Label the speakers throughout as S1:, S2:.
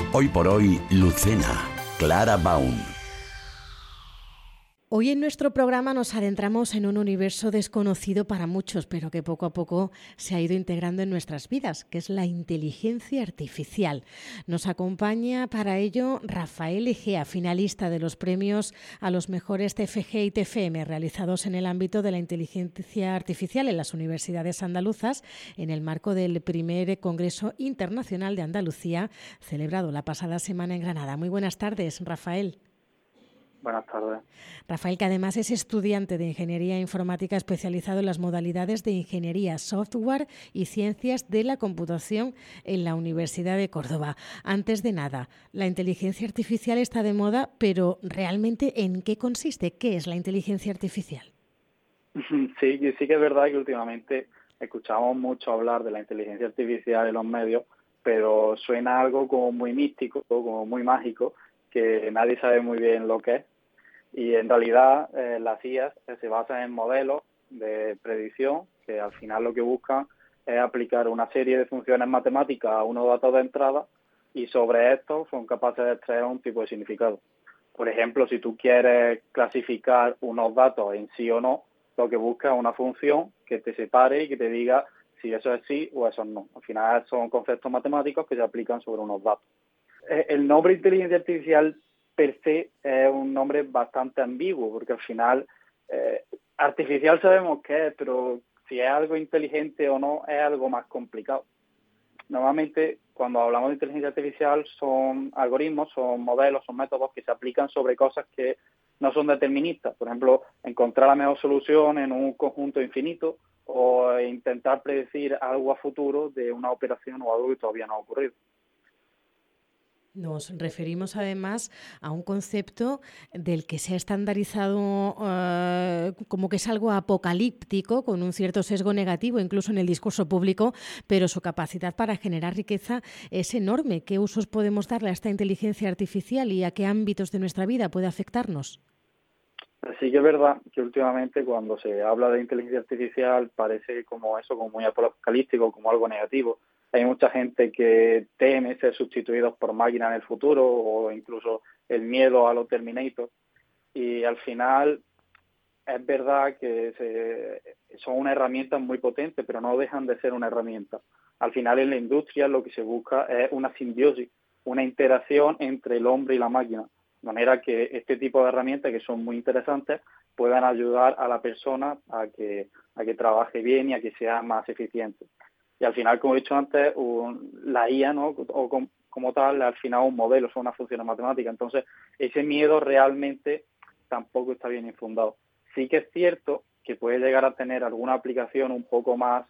S1: Hoy por hoy, Lucena, Clara Baum.
S2: Hoy en nuestro programa nos adentramos en un universo desconocido para muchos, pero que poco a poco se ha ido integrando en nuestras vidas, que es la inteligencia artificial. Nos acompaña para ello Rafael Egea, finalista de los premios a los mejores TFG y TFM realizados en el ámbito de la inteligencia artificial en las universidades andaluzas, en el marco del primer Congreso Internacional de Andalucía, celebrado la pasada semana en Granada. Muy buenas tardes, Rafael.
S3: Buenas tardes.
S2: Rafael, que además es estudiante de Ingeniería Informática especializado en las modalidades de Ingeniería, Software y Ciencias de la Computación en la Universidad de Córdoba. Antes de nada, la inteligencia artificial está de moda, pero ¿realmente en qué consiste? ¿Qué es la inteligencia artificial?
S3: Sí que es verdad que últimamente escuchamos mucho hablar de la inteligencia artificial en los medios, pero suena algo como muy místico, como muy mágico, que nadie sabe muy bien lo que es. Y en realidad las IAs se basan en modelos de predicción que al final lo que buscan es aplicar una serie de funciones matemáticas a unos datos de entrada y sobre estos son capaces de extraer un tipo de significado. Por ejemplo, si tú quieres clasificar unos datos en sí o no, lo que buscas es una función que te separe y que te diga si eso es sí o eso es no. Al final son conceptos matemáticos que se aplican sobre unos datos. El nombre inteligencia artificial per se es un nombre bastante ambiguo, porque al final artificial sabemos qué es, pero si es algo inteligente o no es algo más complicado. Normalmente, cuando hablamos de inteligencia artificial, son algoritmos, son modelos, son métodos que se aplican sobre cosas que no son deterministas. Por ejemplo, encontrar la mejor solución en un conjunto infinito o intentar predecir algo a futuro de una operación o algo que todavía no ha ocurrido.
S2: Nos referimos además a un concepto del que se ha estandarizado como que es algo apocalíptico, con un cierto sesgo negativo, incluso en el discurso público, pero su capacidad para generar riqueza es enorme. ¿Qué usos podemos darle a esta inteligencia artificial y a qué ámbitos de nuestra vida puede afectarnos?
S3: Sí que es verdad que últimamente cuando se habla de inteligencia artificial parece como eso, como muy apocalíptico, como algo negativo. Hay mucha gente que teme ser sustituidos por máquinas en el futuro o incluso el miedo a los Terminator. Y al final es verdad que son una herramienta muy potente, pero no dejan de ser una herramienta. Al final en la industria lo que se busca es una simbiosis, una interacción entre el hombre y la máquina. De manera que este tipo de herramientas, que son muy interesantes, puedan ayudar a la persona a que trabaje bien y a que sea más eficiente. Y al final, como he dicho antes, la IA, ¿no? O como tal, al final un modelo, son unas funciones matemáticas. Entonces, ese miedo realmente tampoco está bien infundado. Sí que es cierto que puede llegar a tener alguna aplicación un poco más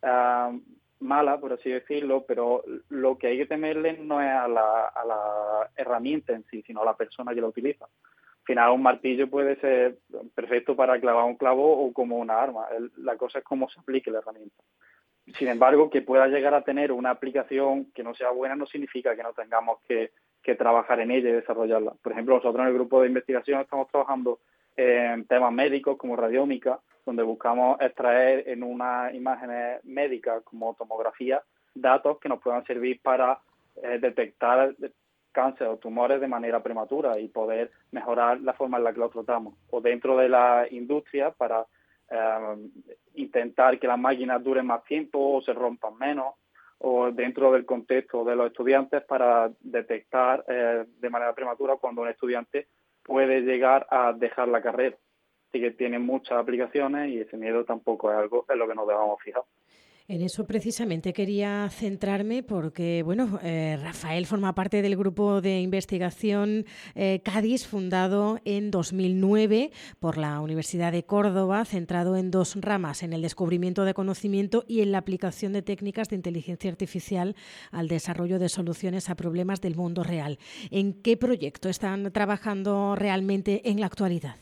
S3: mala, por así decirlo, pero lo que hay que temerle no es a la herramienta en sí, sino a la persona que la utiliza. Al final, un martillo puede ser perfecto para clavar un clavo o como una arma. La cosa es cómo se aplique la herramienta. Sin embargo, que pueda llegar a tener una aplicación que no sea buena no significa que no tengamos que trabajar en ella y desarrollarla. Por ejemplo, nosotros en el grupo de investigación estamos trabajando en temas médicos como radiómica, donde buscamos extraer en unas imágenes médicas como tomografía datos que nos puedan servir para detectar cáncer o tumores de manera prematura y poder mejorar la forma en la que los tratamos. O dentro de la industria para intentar que las máquinas duren más tiempo o se rompan menos, o dentro del contexto de los estudiantes para detectar de manera prematura cuando un estudiante puede llegar a dejar la carrera. Así que tiene muchas aplicaciones y ese miedo tampoco es algo en lo que nos debamos fijar.
S2: En eso precisamente quería centrarme porque, bueno, Rafael forma parte del grupo de investigación CADIS, fundado en 2009 por la Universidad de Córdoba, centrado en dos ramas, en el descubrimiento de conocimiento y en la aplicación de técnicas de inteligencia artificial al desarrollo de soluciones a problemas del mundo real. ¿En qué proyecto están trabajando realmente en la actualidad?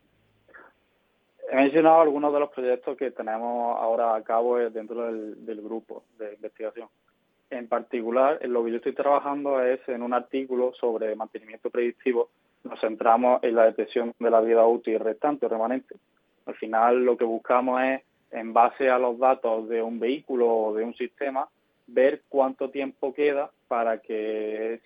S3: He mencionado algunos de los proyectos que tenemos ahora a cabo dentro del grupo de investigación. En particular, en lo que yo estoy trabajando es en un artículo sobre mantenimiento predictivo. Nos centramos en la detección de la vida útil restante o remanente. Al final, lo que buscamos es, en base a los datos de un vehículo o de un sistema, ver cuánto tiempo queda para que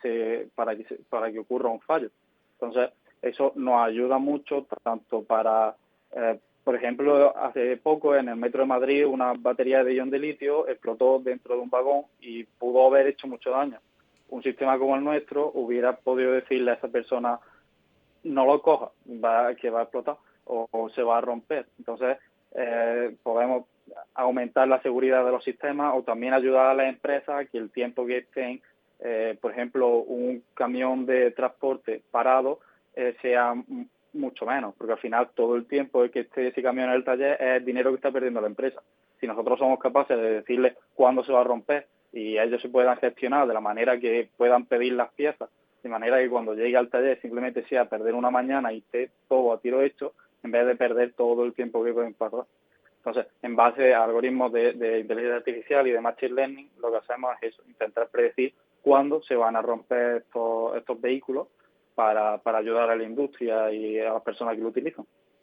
S3: ocurra un fallo. Entonces, eso nos ayuda mucho tanto para, por ejemplo, hace poco en el metro de Madrid una batería de ion de litio explotó dentro de un vagón y pudo haber hecho mucho daño. Un sistema como el nuestro hubiera podido decirle a esa persona: no lo coja, que va a explotar o se va a romper. Entonces, podemos aumentar la seguridad de los sistemas o también ayudar a las empresas a que el tiempo que estén, por ejemplo, un camión de transporte parado sea mucho menos, porque al final todo el tiempo que esté ese camión en el taller es dinero que está perdiendo la empresa. Si nosotros somos capaces de decirles cuándo se va a romper y ellos se puedan gestionar de la manera que puedan pedir las piezas, de manera que cuando llegue al taller simplemente sea perder una mañana y esté todo a tiro hecho, en vez de perder todo el tiempo que pueden pasar. Entonces, en base a algoritmos de inteligencia artificial y de machine learning, lo que hacemos es eso, intentar predecir cuándo se van a romper estos vehículos para ayudar a la industria y a las personas que lo utilizan.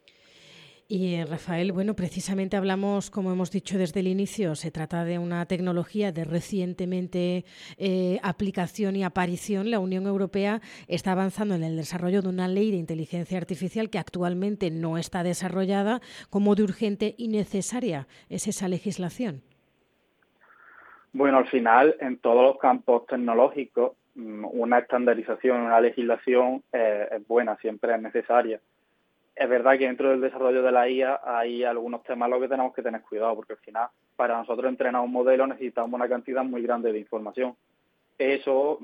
S2: Y Rafael, bueno, precisamente hablamos, como hemos dicho desde el inicio, se trata de una tecnología de recientemente aplicación y aparición. La Unión Europea está avanzando en el desarrollo de una ley de inteligencia artificial que actualmente no está desarrollada. ¿Cómo de urgente y necesaria es esa legislación?
S3: Bueno, al final, en todos los campos tecnológicos, una estandarización, una legislación es buena, siempre es necesaria. Es verdad que dentro del desarrollo de la IA hay algunos temas en los que tenemos que tener cuidado, porque al final, para nosotros entrenar un modelo necesitamos una cantidad muy grande de información. Eso,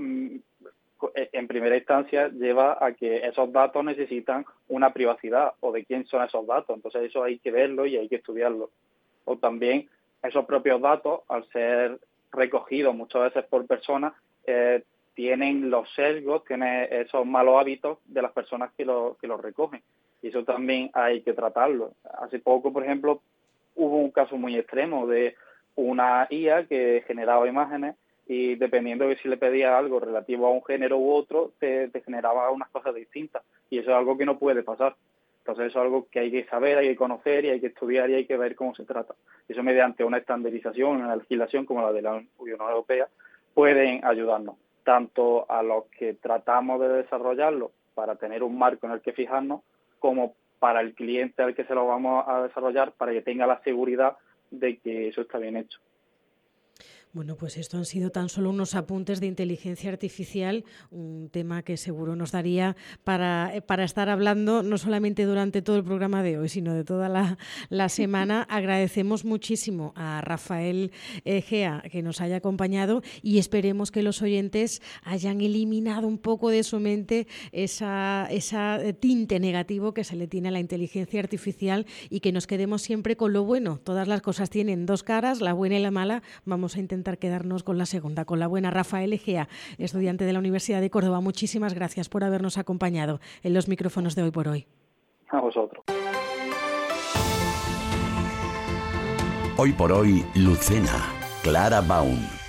S3: en primera instancia, lleva a que esos datos necesitan una privacidad, o de quién son esos datos. Entonces, eso hay que verlo y hay que estudiarlo. O también, esos propios datos, al ser recogidos muchas veces por personas, tienen los sesgos, tienen esos malos hábitos de las personas que los recogen. Y eso también hay que tratarlo. Hace poco, por ejemplo, hubo un caso muy extremo de una IA que generaba imágenes y dependiendo de si le pedía algo relativo a un género u otro, te generaba unas cosas distintas. Y eso es algo que no puede pasar. Entonces eso es algo que hay que saber, hay que conocer y hay que estudiar y hay que ver cómo se trata. Y eso mediante una estandarización, una legislación como la de la Unión Europea, pueden ayudarnos, tanto a los que tratamos de desarrollarlo para tener un marco en el que fijarnos, como para el cliente al que se lo vamos a desarrollar, para que tenga la seguridad de que eso está bien hecho.
S2: Bueno, pues esto han sido tan solo unos apuntes de inteligencia artificial, un tema que seguro nos daría para estar hablando no solamente durante todo el programa de hoy, sino de toda la semana. Agradecemos muchísimo a Rafael Egea que nos haya acompañado y esperemos que los oyentes hayan eliminado un poco de su mente esa tinte negativo que se le tiene a la inteligencia artificial y que nos quedemos siempre con lo bueno. Todas las cosas tienen dos caras, la buena y la mala. Vamos a intentar quedarnos con la segunda, con la buena. Rafael Egea, estudiante de la Universidad de Córdoba, muchísimas gracias por habernos acompañado en los micrófonos de Hoy por Hoy.
S3: A vosotros.
S1: Hoy por Hoy, Lucena, Clara Baun.